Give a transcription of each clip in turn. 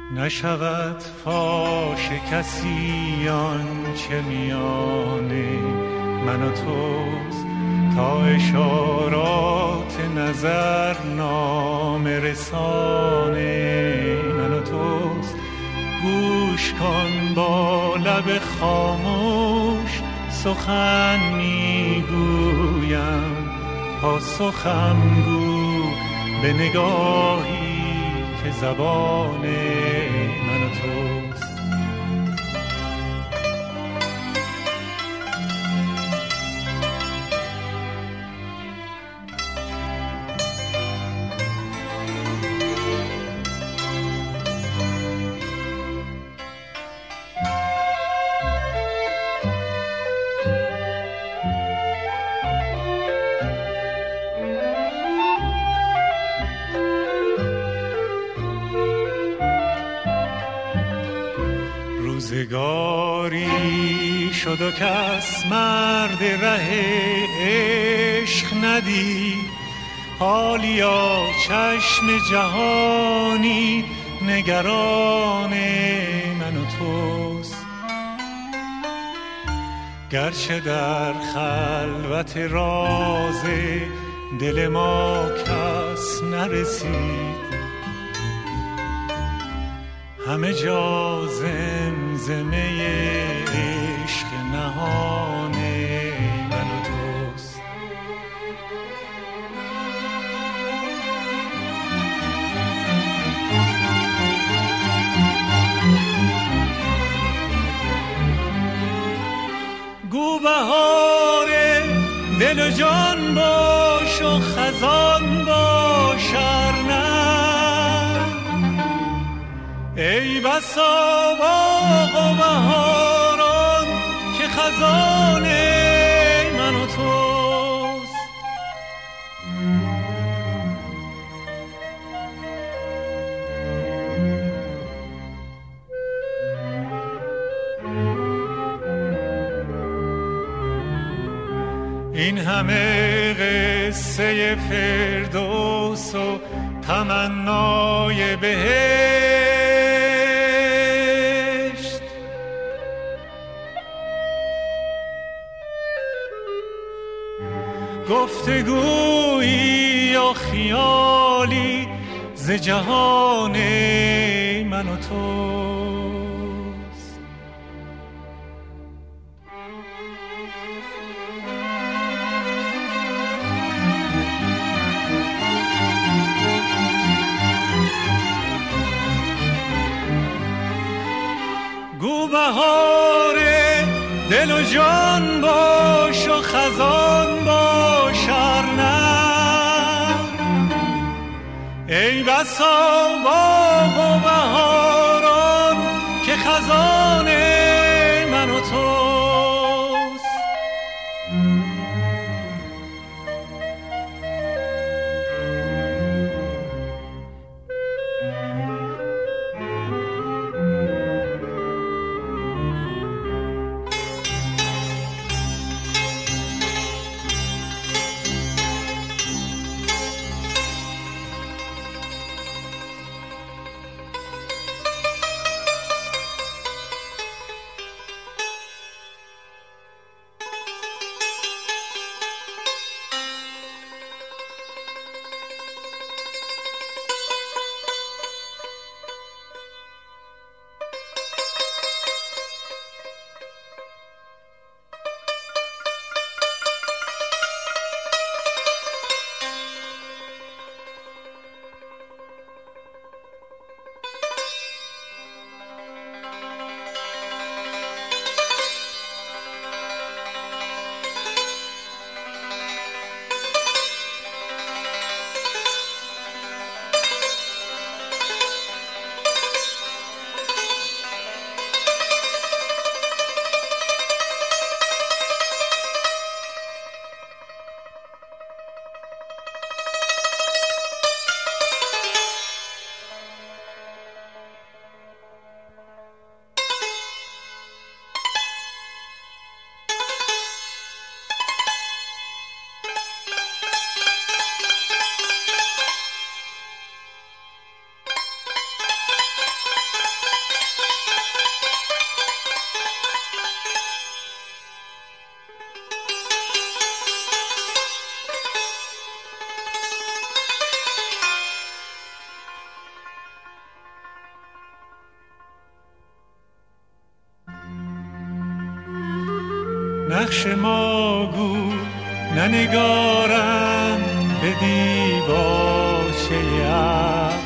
نشود فاش کسی آنچه میان من و توست، تا اشارات نظر نامه رسان من و توست. گوش کن با لب خاموش سخن میگویم، پاسخم گو به نگاهی که زبان من و توست. روزگاری شد و کس مرد ره عشق ندید، حالیا چشم جهانی نگران من و توست. گرچه در خلوت راز دل ما کس نرسید، همه جا زمزمه عشق نهان من و توست. گو بهار دل و جان باش و خزان باش ارنه، ای بسا باغ و بهاران که خزان من و توست. این همه قصه فردوس و تمنای بهشت، گفتگویی یا خیالی ز جهان من و توست. گو بهار دل و جان باش و خزان باش ارنه، ای بسا باغ و بهاران که خزان من و توست. نقش ما گو ننگارم به دیباچه عقل،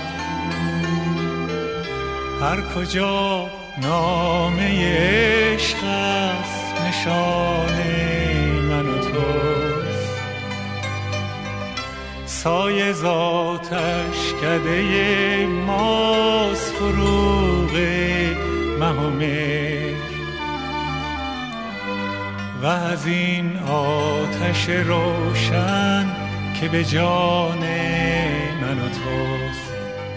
هر کجا نامه عشق است نشانه من و توست. سایه ذاتش کده ماست فروغ مه و مهر، و از این آتش روشن که به جان من و توست.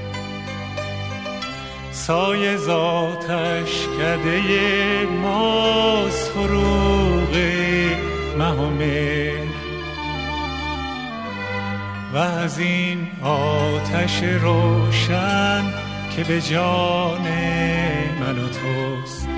سایه ذاتش کده ماست فروغ مه و مهر، و از این آتش روشن که به جان من و توست.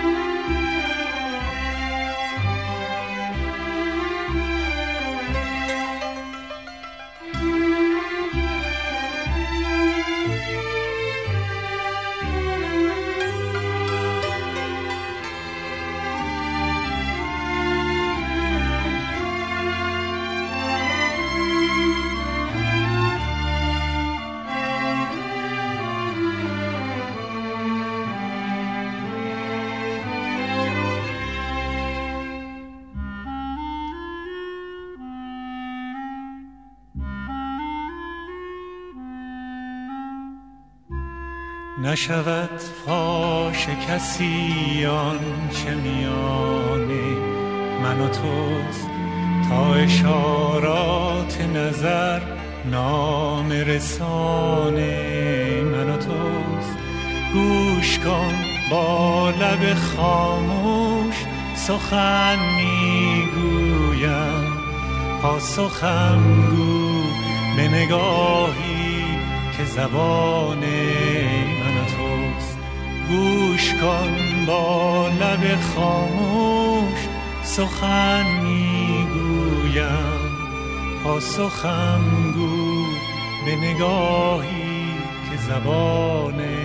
نشود فاش کسی آنچه میان من و توست، تا اشارات نظر نام رسان من و توست. گوش کن با لب خاموش سخن میگویم، پاسخم گو به نگاهی که زبان من و توست. گوش کن با لب خاموش سخن میگویم، پاسخم گو به نگاهی که زبان